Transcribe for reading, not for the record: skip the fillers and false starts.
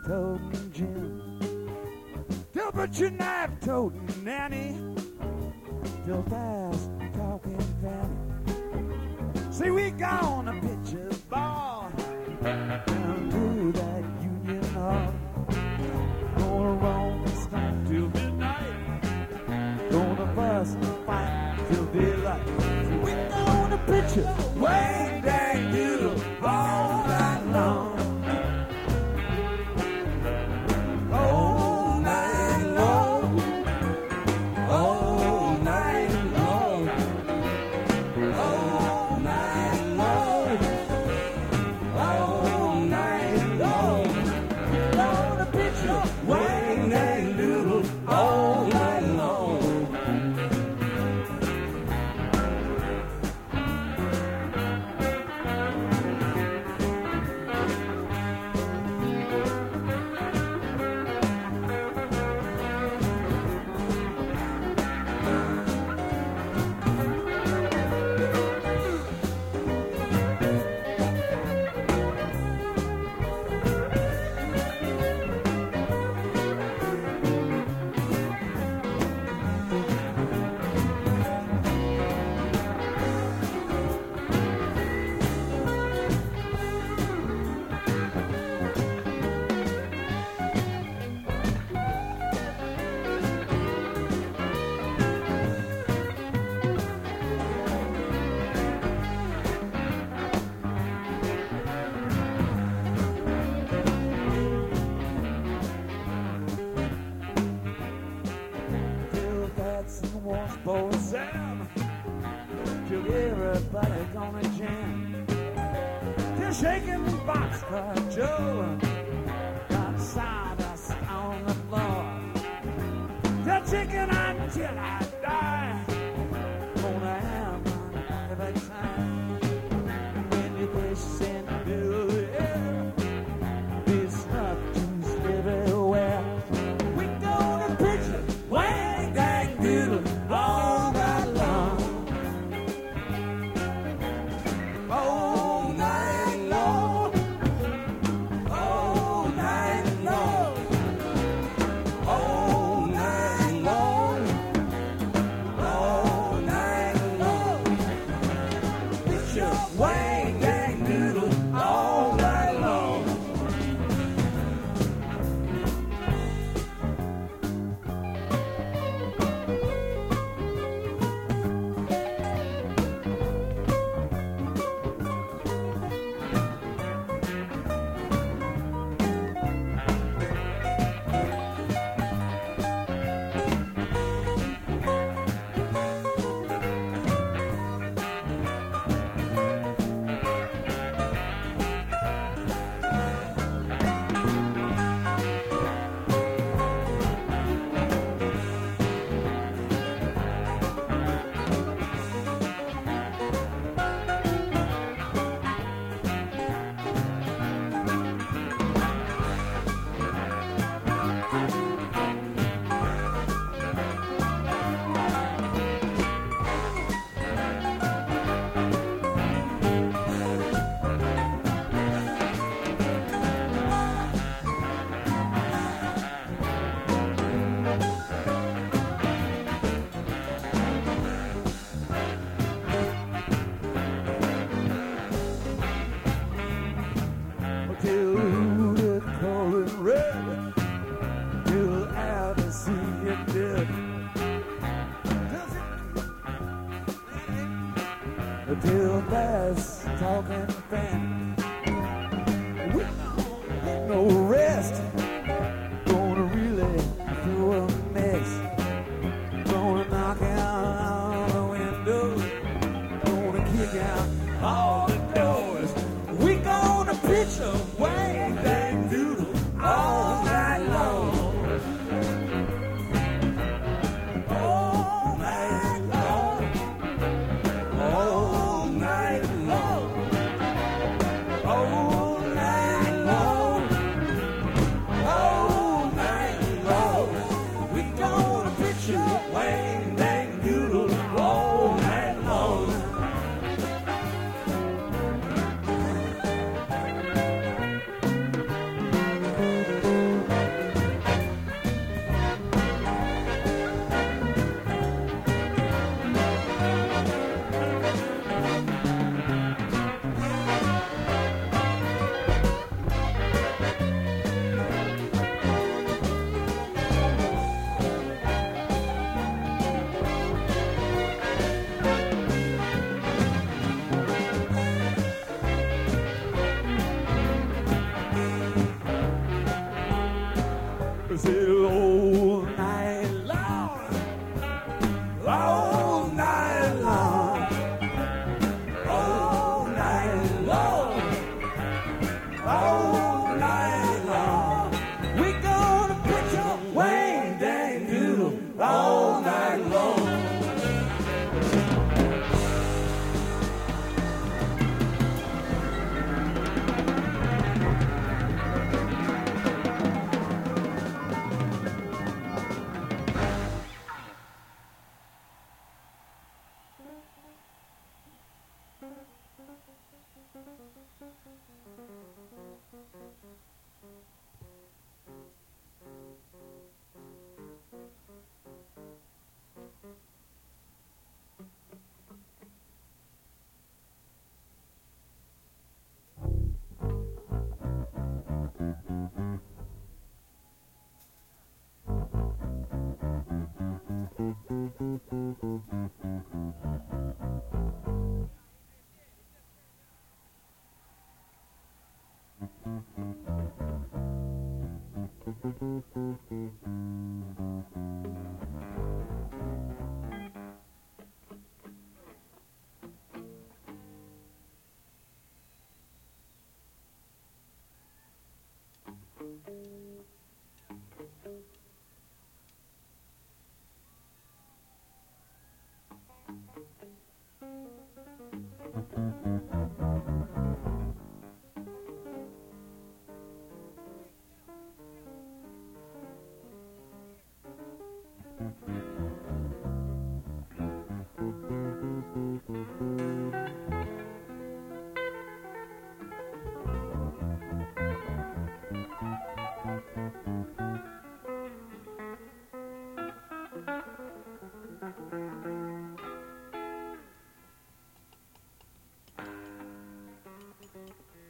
toting Jim. Till butcher knife toting Nanny. Till fast talking Fanny. See, we gonna pitch a ball down to that Union Hall. Gonna roam and stomp till midnight. Gonna bust and fight till daylight. We gonna pitch a way dang doodle all night long. All night long. All night long. All night long. All night long. Gonna pitch a way dang doodle all night long. Washbowl Sam, till everybody gonna jam. Till shaking Boxcar Joe got sawdust on the floor. Till chicken until I die. Gonna have one every time. When you push into the air, there's snuff juice everywhere. We gonna pitch it, wang dang doodle. All night long. All night long. All night long. All night long. All night long. It's your wang dang doodle all night long. Till the color red, till ever see it dead. Till fast talking fan. We don't get no rest. Gonna really do a mess. Gonna knock out the windows. Gonna kick out all the doors. We gonna pitch a wang dang doodle all night long. All night long. All night long. All night long. All night long. We gonna pitch a wang dang doodle all night long. sail all night long, all night long, all night long, all night long. We gonna put your wang dang doodle all night long.